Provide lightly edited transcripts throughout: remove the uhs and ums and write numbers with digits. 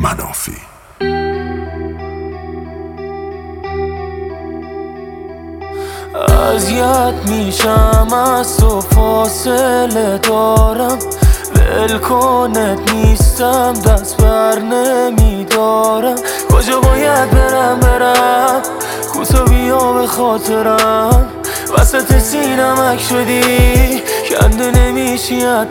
منافی. اذیت میشم از تو فاصله دارم، ولکنت نیستم دست بر نمیدارم. کجا باید برم کوتا بیا به خاطرم، وسط سینمک شدی کنده نمیشی از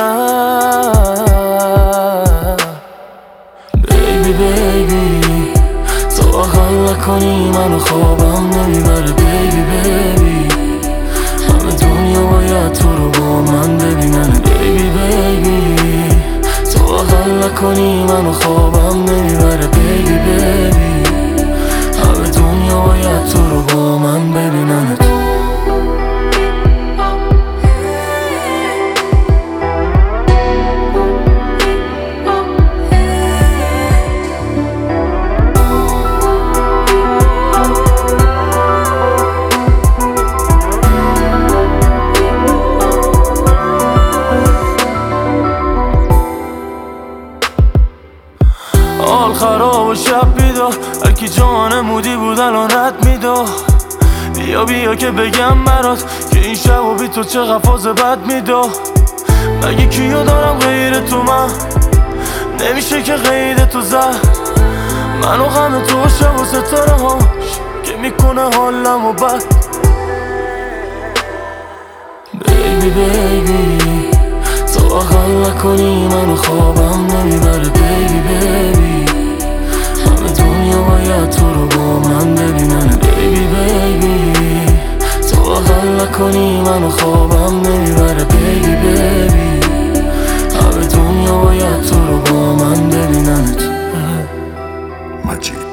دلم. بیبی بیبی تو آخر نکنی منو خوابم نمیبره. بیبی بیبی همه دنیا باید تو رو با من ببینن. بیبی بیبی تو آخر نکنی منو خوابم نمیبره. بیبی بیبی همه دنیا باید تو رو با من ببینن. حال خراب و شب بیدار، هرکی جان مودی بود الان رد میدا. بیا بیا که بگم برات که این شب و بی تو چقدر فاز بد میدا. مگه کیو دارم غیر تو؟ من نمیشه که غیر تو زد منو غم تو شب و ستاره ها که میکنه حالم و بد. بیبی بیبی تو آخر نکنی منو خوابم نمیبره. بیبی بیبی همه دنیا باید تو رو با من ببینن. بیبی بیبی تو آخر نکنی منو خوابم نمیبره. بیبی بیبی همه دنیا باید تو رو با من ببینن. مجید